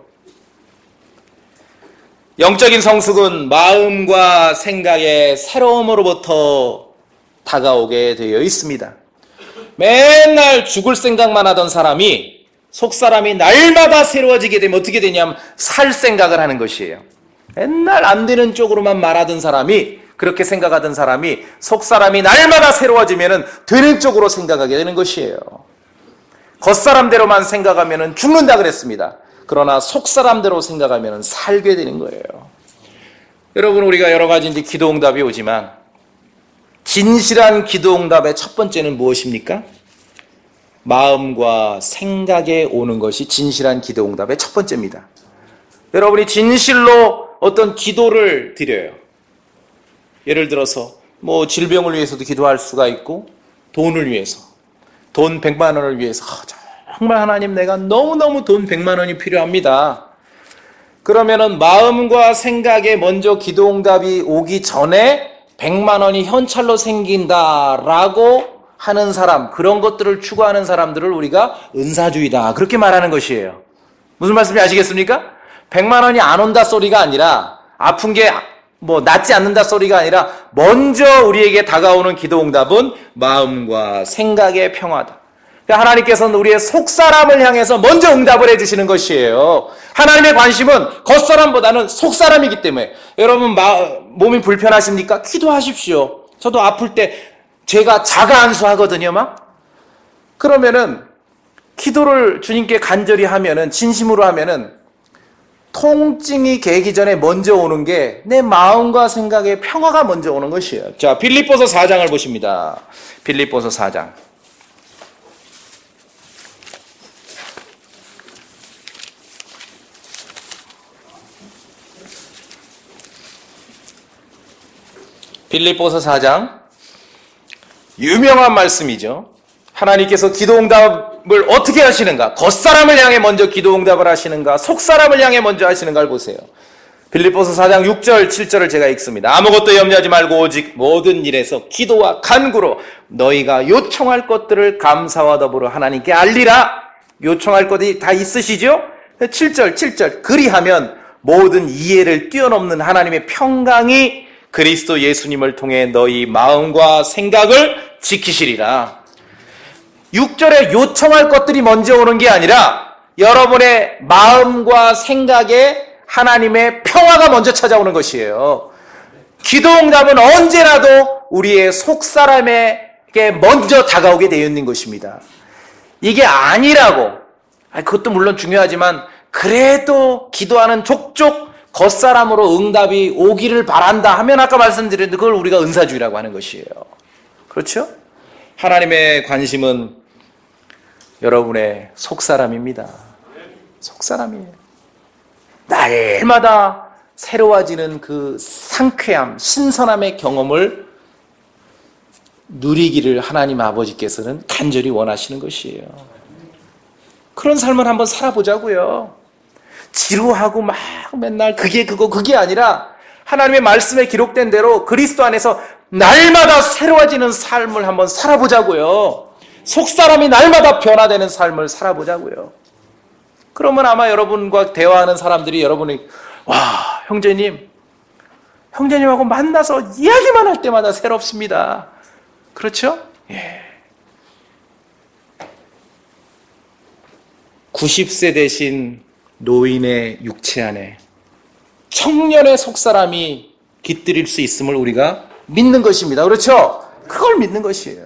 영적인 성숙은 마음과 생각의 새로움으로부터 다가오게 되어 있습니다. 맨날 죽을 생각만 하던 사람이, 속사람이 날마다 새로워지게 되면 어떻게 되냐면 살 생각을 하는 것이에요. 맨날 안 되는 쪽으로만 말하던 사람이, 그렇게 생각하던 사람이 속사람이 날마다 새로워지면 되는 쪽으로 생각하게 되는 것이에요. 겉사람대로만 생각하면 죽는다 그랬습니다. 그러나 속사람대로 생각하면 살게 되는 거예요. 여러분, 우리가 여러 가지 이제 기도응답이 오지만 진실한 기도응답의 첫 번째는 무엇입니까? 마음과 생각에 오는 것이 진실한 기도응답의 첫 번째입니다. 여러분이 진실로 어떤 기도를 드려요. 예를 들어서 뭐 질병을 위해서도 기도할 수가 있고, 돈을 위해서, 돈 백만 원을 위해서, 아, 정말 하나님 내가 너무너무 돈 백만 원이 필요합니다. 그러면은 마음과 생각에 먼저 기도응답이 오기 전에 백만 원이 현찰로 생긴다라고 하는 사람, 그런 것들을 추구하는 사람들을 우리가 은사주의다, 그렇게 말하는 것이에요. 무슨 말씀인지 아시겠습니까? 백만 원이 안 온다 소리가 아니라, 아픈 게 뭐 낫지 않는다 소리가 아니라, 먼저 우리에게 다가오는 기도응답은 마음과 생각의 평화다. 그러니까 하나님께서는 우리의 속사람을 향해서 먼저 응답을 해주시는 것이에요. 하나님의 관심은 겉사람보다는 속사람이기 때문에. 여러분, 마, 몸이 불편하십니까? 기도하십시오. 저도 아플 때 제가 자가 안수하거든요, 막. 그러면은 기도를 주님께 간절히 하면은, 진심으로 하면은 통증이 개기 전에 먼저 오는 게 내 마음과 생각의 평화가 먼저 오는 것이에요. 자, 빌립보서 사 장을 보십니다. 빌립보서 사 장. 빌립보서 사 장. 유명한 말씀이죠. 하나님께서 기도응답을 어떻게 하시는가? 겉사람을 향해 먼저 기도응답을 하시는가? 속사람을 향해 먼저 하시는가를 보세요. 빌립보서 사 장 육 절 칠 절을 제가 읽습니다. 아무것도 염려하지 말고 오직 모든 일에서 기도와 간구로 너희가 요청할 것들을 감사와 더불어 하나님께 알리라. 요청할 것이 다 있으시죠? 칠 절 칠 절. 그리하면 모든 이해를 뛰어넘는 하나님의 평강이 그리스도 예수님을 통해 너희 마음과 생각을 지키시리라. 육 절에 요청할 것들이 먼저 오는 게 아니라 여러분의 마음과 생각에 하나님의 평화가 먼저 찾아오는 것이에요. 기도응답은 언제라도 우리의 속사람에게 먼저 다가오게 되어 있는 것입니다. 이게 아니라고, 그것도 물론 중요하지만 그래도 기도하는 족족 겉사람으로 응답이 오기를 바란다 하면 아까 말씀드렸는데 그걸 우리가 은사주의라고 하는 것이에요. 그렇죠? 하나님의 관심은 여러분의 속사람입니다. 속사람이에요. 날마다 새로워지는 그 상쾌함, 신선함의 경험을 누리기를 하나님 아버지께서는 간절히 원하시는 것이에요. 그런 삶을 한번 살아보자고요. 지루하고 막 맨날 그게 그거 그게 아니라 하나님의 말씀에 기록된 대로 그리스도 안에서 날마다 새로워지는 삶을 한번 살아보자고요. 속사람이 날마다 변화되는 삶을 살아보자고요. 그러면 아마 여러분과 대화하는 사람들이 여러분이 와, 형제님, 형제님하고 만나서 이야기만 할 때마다 새롭습니다. 그렇죠? 예. 구십 세 되신 노인의 육체 안에 청년의 속사람이 깃들일 수 있음을 우리가 믿는 것입니다. 그렇죠? 그걸 믿는 것이에요.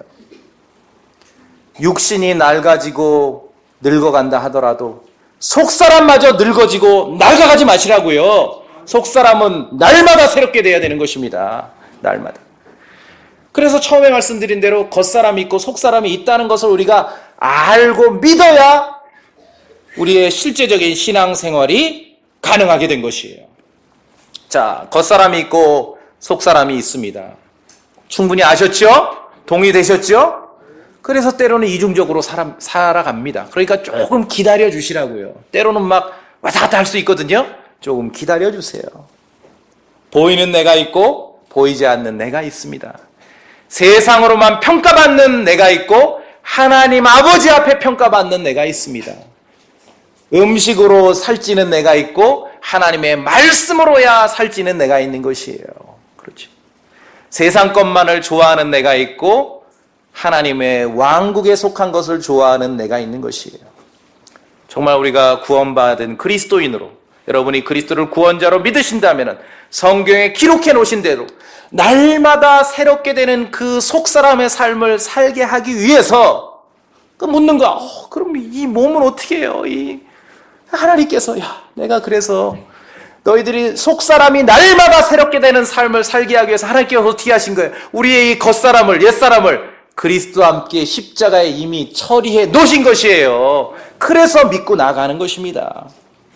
육신이 낡아지고 늙어간다 하더라도 속사람마저 늙어지고 낡아가지 마시라고요. 속사람은 날마다 새롭게 돼야 되는 것입니다. 날마다. 그래서 처음에 말씀드린 대로 겉사람이 있고 속사람이 있다는 것을 우리가 알고 믿어야 우리의 실제적인 신앙생활이 가능하게 된 것이에요. 자, 겉사람이 있고 속사람이 있습니다. 충분히 아셨죠? 동의되셨죠? 그래서 때로는 이중적으로 살아, 살아갑니다. 그러니까 조금 기다려 주시라고요. 때로는 막 왔다 갔다 할 수 있거든요. 조금 기다려 주세요. 보이는 내가 있고 보이지 않는 내가 있습니다. 세상으로만 평가받는 내가 있고 하나님 아버지 앞에 평가받는 내가 있습니다. 음식으로 살찌는 내가 있고 하나님의 말씀으로야 살찌는 내가 있는 것이에요. 그렇죠. 세상 것만을 좋아하는 내가 있고 하나님의 왕국에 속한 것을 좋아하는 내가 있는 것이에요. 정말 우리가 구원받은 그리스도인으로, 여러분이 그리스도를 구원자로 믿으신다면 성경에 기록해 놓으신 대로 날마다 새롭게 되는 그 속사람의 삶을 살게 하기 위해서 그 묻는 거야. 어, 그럼 이 몸은 어떻게 해요? 이 하나님께서 야, 내가 그래서 너희들이 속사람이 날마다 새롭게 되는 삶을 살게 하기 위해서 하나님께서 어떻게 하신 거예요? 우리의 이 겉사람을, 옛사람을 그리스도와 함께 십자가에 이미 처리해 놓으신 것이에요. 그래서 믿고 나가는 것입니다.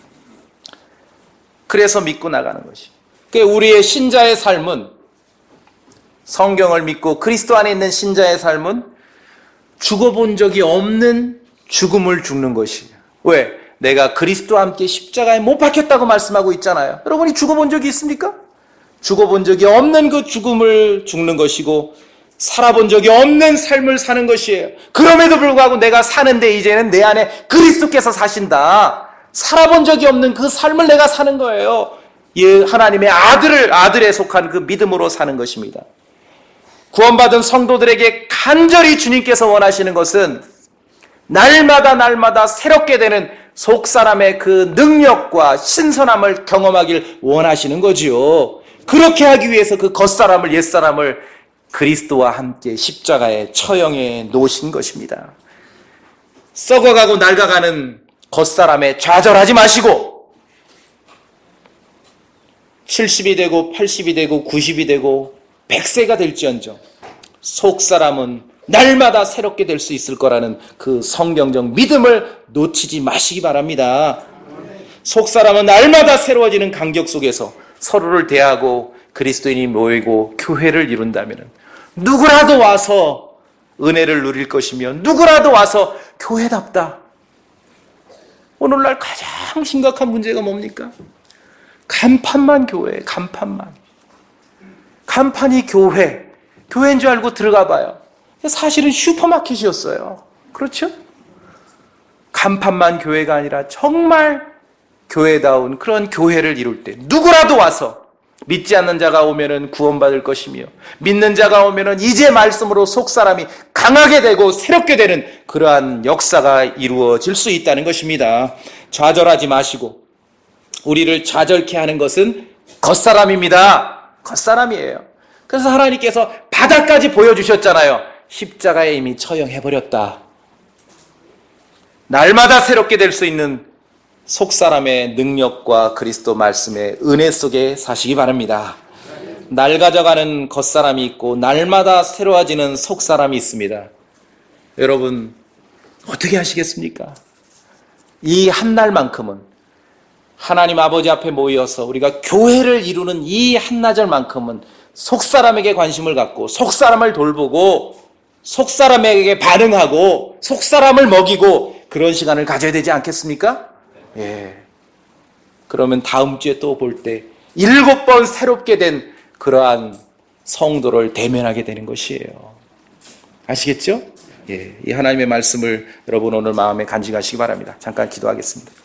그래서 믿고 나가는 것이. 그러니까 우리의 신자의 삶은, 성경을 믿고 그리스도 안에 있는 신자의 삶은 죽어본 적이 없는 죽음을 죽는 것이에요. 왜? 내가 그리스도와 함께 십자가에 못 박혔다고 말씀하고 있잖아요. 여러분이 죽어본 적이 있습니까? 죽어본 적이 없는 그 죽음을 죽는 것이고 살아본 적이 없는 삶을 사는 것이에요. 그럼에도 불구하고 내가 사는데 이제는 내 안에 그리스도께서 사신다. 살아본 적이 없는 그 삶을 내가 사는 거예요. 예, 하나님의 아들을, 아들에 속한 그 믿음으로 사는 것입니다. 구원받은 성도들에게 간절히 주님께서 원하시는 것은 날마다 날마다 새롭게 되는 속사람의 그 능력과 신선함을 경험하길 원하시는 거지요. 그렇게 하기 위해서 그 겉사람을, 옛사람을 그리스도와 함께 십자가에 처형해 놓으신 것입니다. 썩어가고 낡아가는 겉사람에 좌절하지 마시고 칠십이 되고 팔십이 되고 구십이 되고 백 세가 될지언정 속사람은 날마다 새롭게 될 수 있을 거라는 그 성경적 믿음을 놓치지 마시기 바랍니다. 속사람은 날마다 새로워지는 간격 속에서 서로를 대하고 그리스도인이 모이고 교회를 이룬다면 누구라도 와서 은혜를 누릴 것이며 누구라도 와서 교회답다. 오늘날 가장 심각한 문제가 뭡니까? 간판만 교회, 간판만. 간판이 교회, 교회인 줄 알고 들어가 봐요. 사실은 슈퍼마켓이었어요. 그렇죠? 간판만 교회가 아니라 정말 교회다운 그런 교회를 이룰 때 누구라도 와서 믿지 않는 자가 오면은 구원받을 것이며 믿는 자가 오면은 이제 말씀으로 속사람이 강하게 되고 새롭게 되는 그러한 역사가 이루어질 수 있다는 것입니다. 좌절하지 마시고 우리를 좌절케 하는 것은 겉사람입니다. 겉사람이에요. 그래서 하나님께서 바다까지 보여주셨잖아요. 십자가에 이미 처형해버렸다. 날마다 새롭게 될 수 있는 속사람의 능력과 그리스도 말씀의 은혜 속에 사시기 바랍니다. 낡아져가는 겉사람이 있고 날마다 새로워지는 속사람이 있습니다. 여러분 어떻게 하시겠습니까? 이 한날만큼은 하나님 아버지 앞에 모여서 우리가 교회를 이루는 이 한나절만큼은 속사람에게 관심을 갖고 속사람을 돌보고 속사람에게 반응하고 속사람을 먹이고 그런 시간을 가져야 되지 않겠습니까? 예. 그러면 다음 주에 또 볼 때 일곱 번 새롭게 된 그러한 성도를 대면하게 되는 것이에요. 아시겠죠? 예. 이 하나님의 말씀을 여러분 오늘 마음에 간직하시기 바랍니다. 잠깐 기도하겠습니다.